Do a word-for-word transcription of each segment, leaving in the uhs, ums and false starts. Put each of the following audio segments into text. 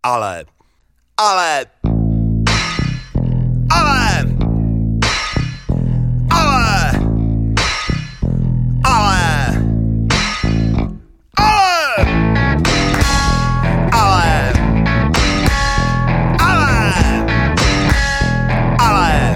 Ale, ale, ale, ale, ale, ale, ale, ale, ale.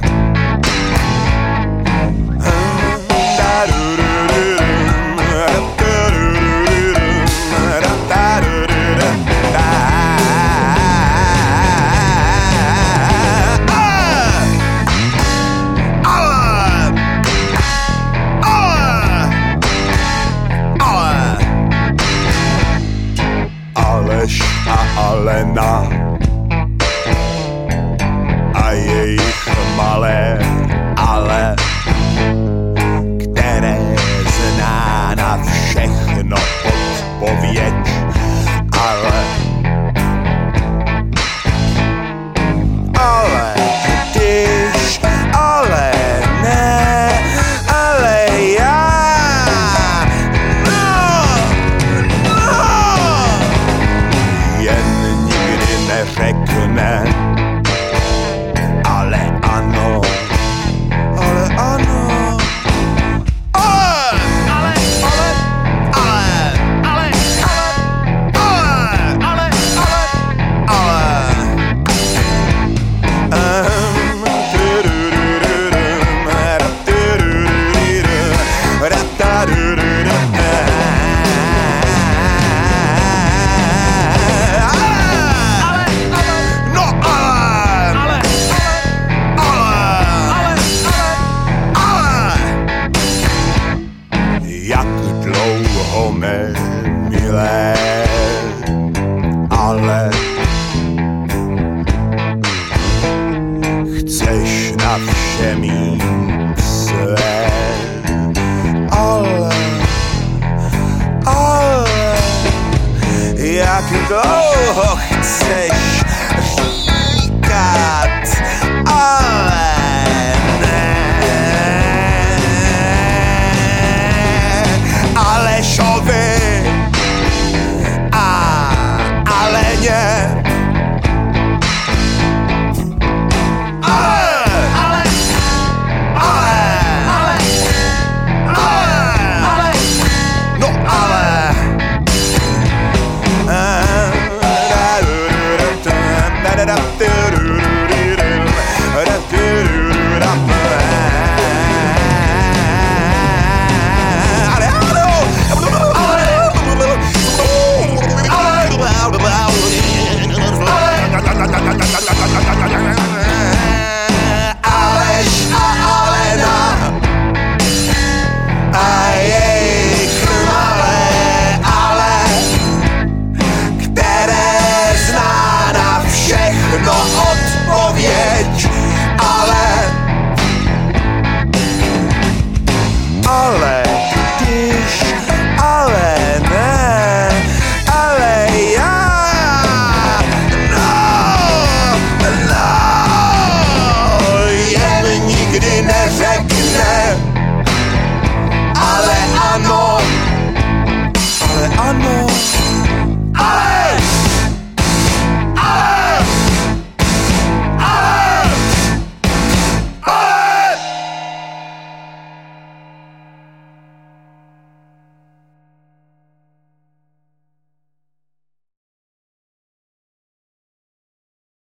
Aleš a Alena a jejich malé ale, které zná na všechno odpověď, ale ale když ale ne, ale já no, no. Jen nikdy neřekne ale ano, ale ano, ale, ale, ale, ale, ale, ale, ale, ale, ale. Um, tudududurum, ratudududurum, ratadududurum. Jak dlouho mé milé, ale chceš na vše mít své, ale, ale jak dlouho